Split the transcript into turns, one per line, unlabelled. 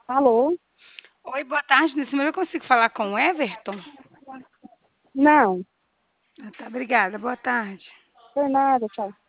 Alô?
Oi, boa tarde. Nesse número eu consigo falar com o Everton?
Não,
Ah, tá, obrigada. Boa tarde.
foi nada, tchau.